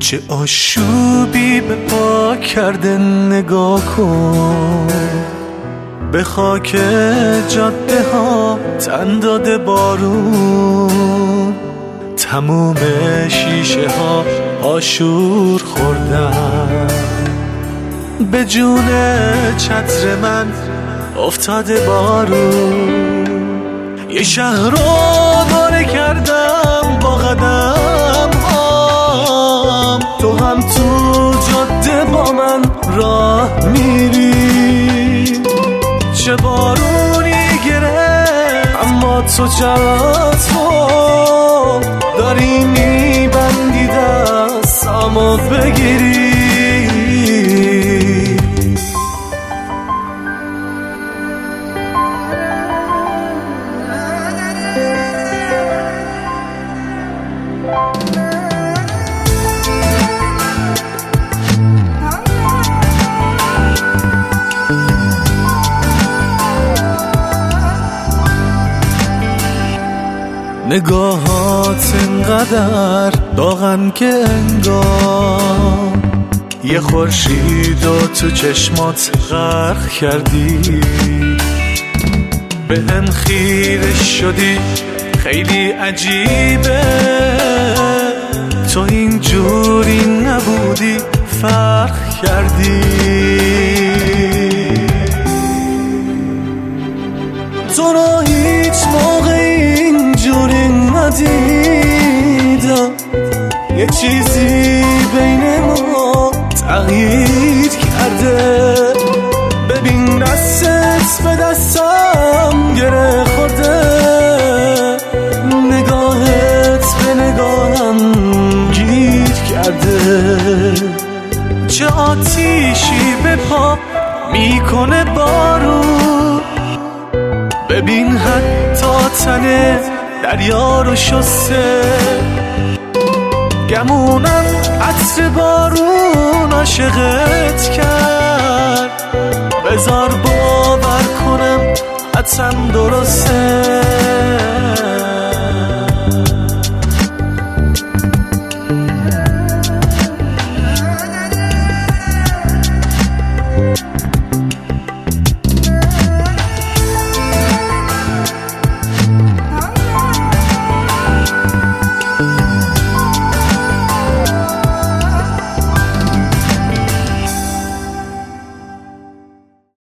چه آشوبی به پا کرده نگاه کن، به خاک جاده ها تن داده بارون، تموم شیشه ها آشور خوردن، به جون چتر من افتاده بارون. یه شهر رو دوره کردم با قدم هام، تو هم تو جاده با من راه میری. چه بارونی گرفت اما تو جلاتو داری میبندی دستامو بگیری. نگاهات انقدر داغن که انگار یه خورشید و تو چشمات غرق کردی، به هم خیره شدی خیلی عجیبه، تو اینجوری نبودی فرق کردی. تو رو هیچ موقع اینجوری ندیدم، یه چیزی بین ما تغییر کرده. ببین دستت به دستم گره خورده، نگاهت به نگاهم گیر کرده. چه آتیشی به پا میکنه بارون، ببین حتی تنه دریا رو شسته. گمونم عطر بارون عاشقت کرد، بذار باور کنم حتما درسته.